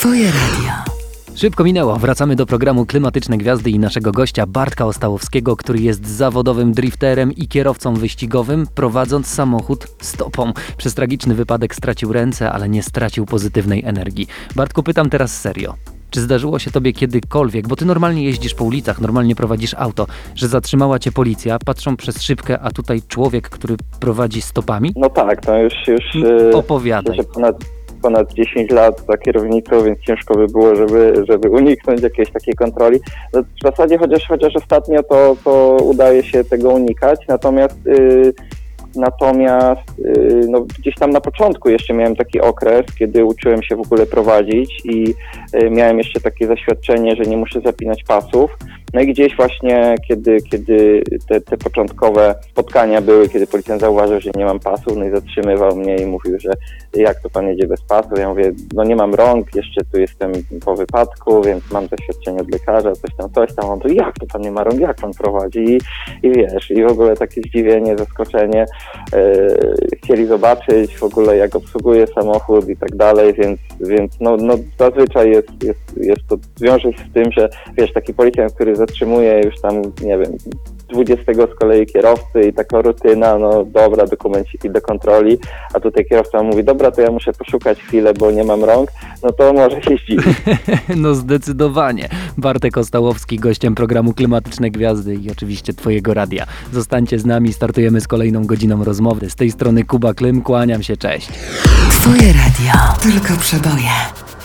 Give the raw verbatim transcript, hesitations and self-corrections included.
Twoje radio. Szybko minęło. Wracamy do programu Klimatyczne Gwiazdy i naszego gościa Bartka Ostałowskiego, który jest zawodowym drifterem i kierowcą wyścigowym, prowadząc samochód stopą. Przez tragiczny wypadek stracił ręce, ale nie stracił pozytywnej energii. Bartku, pytam teraz serio. Czy zdarzyło się tobie kiedykolwiek, bo ty normalnie jeździsz po ulicach, normalnie prowadzisz auto, że zatrzymała cię policja, patrzą przez szybkę, a tutaj człowiek, który prowadzi stopami? No tak, to już... już Opowiadaj. Że ponad, ponad dziesięć lat za kierownicą, więc ciężko by było, żeby, żeby uniknąć jakiejś takiej kontroli. No, w zasadzie chociaż, chociaż ostatnio to, to udaje się tego unikać, natomiast... Yy, Natomiast yy, no, gdzieś tam na początku jeszcze miałem taki okres, kiedy uczyłem się w ogóle prowadzić i yy, miałem jeszcze takie zaświadczenie, że nie muszę zapinać pasów. No i gdzieś właśnie, kiedy, kiedy te, te początkowe spotkania były, kiedy policjant zauważył, że nie mam pasów, no i zatrzymywał mnie i mówił, że jak to pan jedzie bez pasów? Ja mówię, no nie mam rąk, jeszcze tu jestem po wypadku, więc mam zaświadczenie od lekarza, coś tam, coś tam. On to jak to pan nie ma rąk, jak pan prowadzi? I, i wiesz, i w ogóle takie zdziwienie, zaskoczenie. Yy, chcieli zobaczyć w ogóle, jak obsługuję samochód i tak dalej, więc, więc no, no zazwyczaj jest, jest, jest to, wiąże się z tym, że wiesz, taki policjant, który zatrzymuje już tam, nie wiem, dwudziestego z kolei kierowcy i taka rutyna, no dobra, dokumenciki do kontroli, a tutaj kierowca mówi, dobra, to ja muszę poszukać chwilę, bo nie mam rąk, no to może się zdziwić. No zdecydowanie. Bartek Ostałowski, gościem programu Klimatyczne Gwiazdy i oczywiście twojego radia. Zostańcie z nami, startujemy z kolejną godziną rozmowy. Z tej strony Kuba Klym, kłaniam się, cześć. Twoje radio. Tylko przeboje.